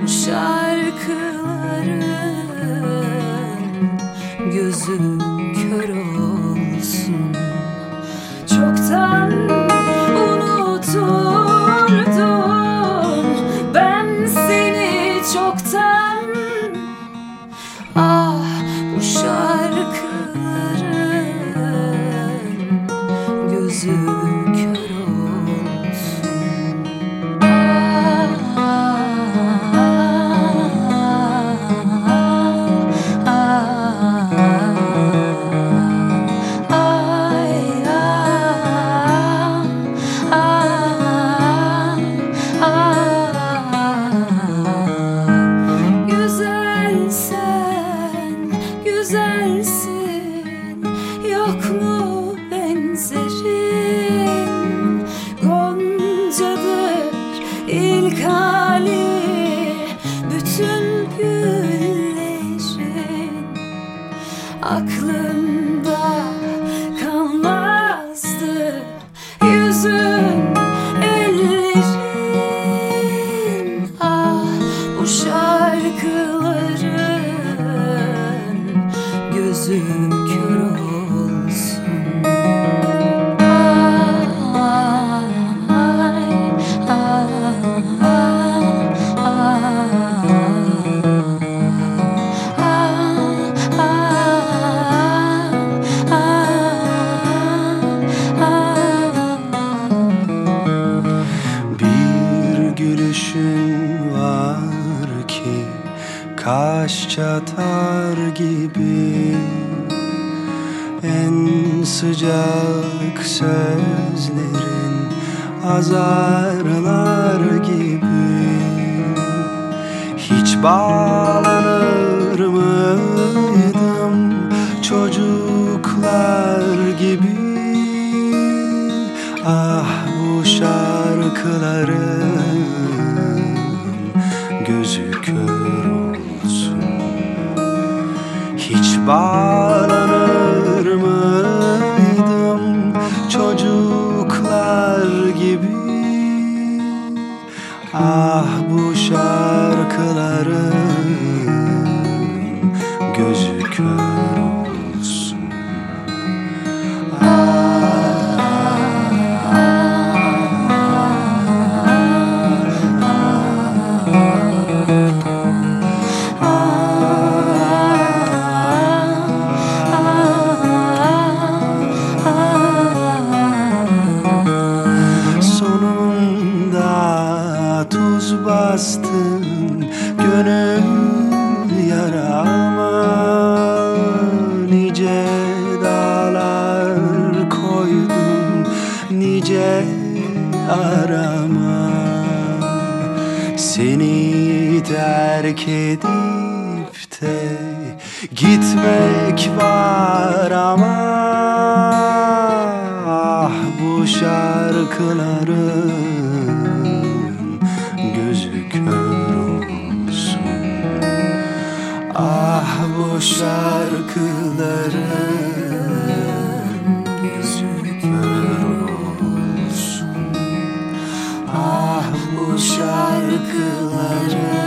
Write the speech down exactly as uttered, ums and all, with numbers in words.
bu şarkıların gözü kör olsun. Çoktan unuturdum ben seni, çoktan. Ah, bu şarkıların gözü kör olsun. Ah, ah, ah, ah, ay, ah, ah, ah. Güzelsen, güzelsin, yok mu benzerin? Goncadır ilk hali, bütün güllerin. Aklımda kalmazdı yüzün, ellerin. Ah, bu şarkıların gözü kör olsun. Ah, ah, ay, ah, ah, ah, Bir gülüşün var ki kaş çatar gibi, en sıcak sözlerin azarlar gibi. Hiç bağlanır mıydım çocuklar gibi? Ah, bu şarkıların gözü kör olsun. Hiç bağlanır mıydım çocuklar gibi? Ah, bu şarkıların gözü kör olsun. Sonunda tuz bastın gönül yarama, nice dağlar koydum nice arama. Seni terk edip de gitmek var ama. Ah, bu şarkıların gözü kör olsun. Ah, bu şarkıların gözü kör olsun. Ah, bu şarkıların